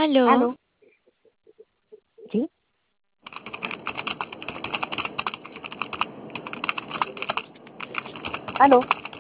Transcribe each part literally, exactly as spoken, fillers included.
¿Aló? ¿Aló? ¿Sí? ¿Aló?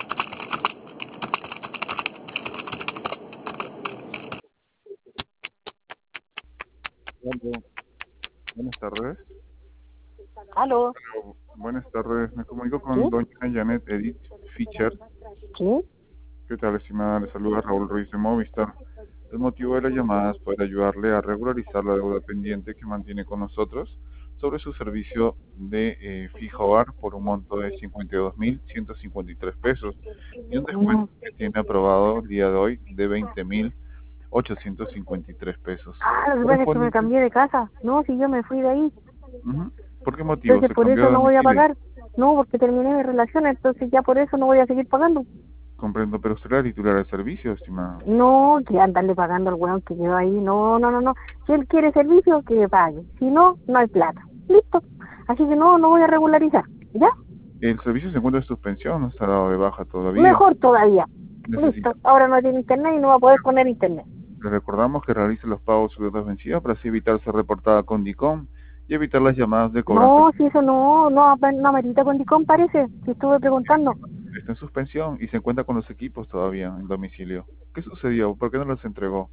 Aló, buenas tardes. ¿Aló? Aló, buenas tardes. Me comunico ¿Sí? con doña Janet Edith Fischer. ¿Sí? ¿Qué tal, estimada? Le saluda Raúl Ruiz de Movistar. El motivo de la llamada es poder ayudarle a regularizar la deuda pendiente que mantiene con nosotros sobre su servicio de eh, fijo hogar por un monto de cincuenta y dos mil ciento cincuenta y tres pesos y un descuento No. que tiene aprobado el día de hoy de veinte mil ochocientos cincuenta y tres pesos. Ah, lo que pasa es que me Correspondiente. cambié de casa. No, si yo me fui de ahí. Ujú. ¿Por qué motivo Entonces se por cambió eso de no voy a domicilio? pagar. No, porque terminé mi relación, entonces ya por eso no voy a seguir pagando. Comprendo, pero usted era titular del servicio, estimada. No, que andarle pagando al weón que quedó ahí. No, no, no, no. Si él quiere servicio, que pague. Si no, no hay plata. Listo. Así que no, no voy a regularizar. ¿Ya? El servicio se encuentra en suspensión, no está dado de baja todavía. Mejor todavía. Listo. Necesita. Ahora no tiene internet y no va a poder poner internet. Le recordamos que realice los pagos sobre deudas vencidas para así evitar ser reportada con DICOM y evitar las llamadas de cobranza. No, si eso no, no, no amerita con Dicom parece, si estuve preguntando. Está en suspensión y se encuentra con los equipos todavía en domicilio. ¿Qué sucedió? ¿Por qué no los entregó?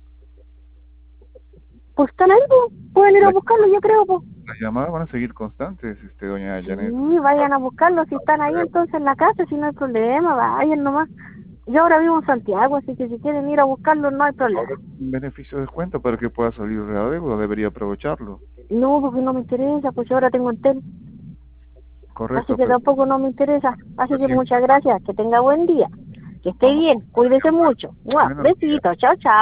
Pues están ahí, pues, pueden ir a Las, buscarlo, yo creo, pues. las llamadas van a seguir constantes, este, doña Janet. Sí, vayan a buscarlo, si están ahí entonces en la casa, si no hay problema, vayan nomás. Yo ahora vivo en Santiago, así que si quieren ir a buscarlo no hay Ahora problema. un beneficio de descuento para que pueda salir de la deuda, debería aprovecharlo. No, porque no me interesa, pues yo ahora tengo Entel, así Correcto, que pero tampoco no me interesa. Así que así muchas gracias, que tenga buen día, que esté vamos. bien, cuídese mucho. ¡Mua! Buenos días. Besitos, chao, chao.